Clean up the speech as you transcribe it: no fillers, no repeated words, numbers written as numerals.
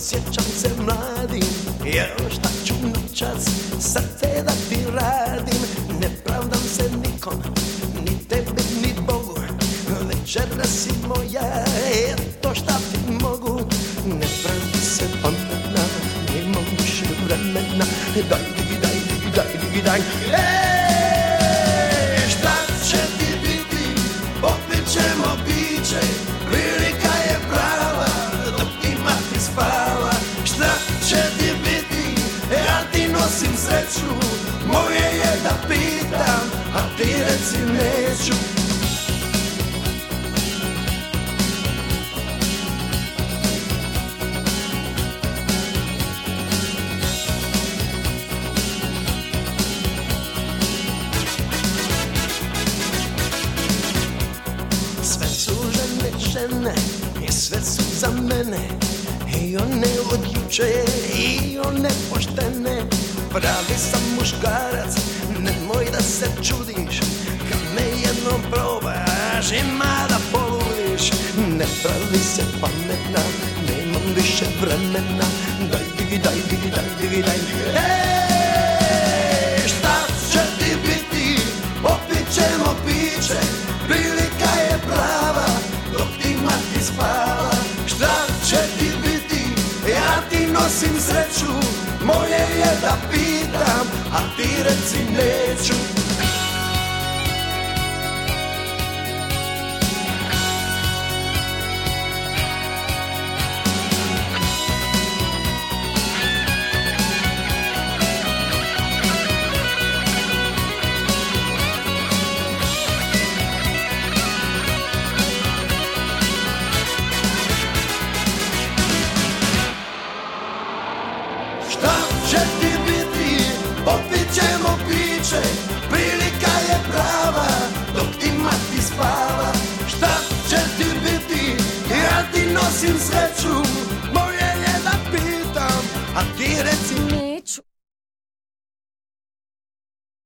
osjećam se mladim, jer šta ću noćas srce da ti radim. Ne pravdam se nikom, ni tebi ni Bogu, večera si moja, eto šta ti mogu. Ne pravi se pametna, nemam više vremena, daj digi daj digi daj digi daj. Šta će ti biti, popit ćemo piće, prilika je prava, dok ima ti spava. Šta će ti biti, ja ti nosim sreću, moje je da pitam, a ti reci neću. Sve su žene i sve su za mene, i one od juče i one poštene. Pravi sam muškarac, nemoj da se čudiš, kad me jednom probaš ima da poludiš. Ne pravi se pametna, nemam više vremena, daj digi daj digi daj digi daj. Šta će ti biti, popit ćemo piće, prilika je prava, dok ti mati spava. Šta će ti biti, ja ti nosim sreću, moje je da pitam, a ti reci neću. Šta će ti biti, popit ćemo piće, prilika je prava, dok ti mati spava. Šta će ti biti, ja ti nosim sreću,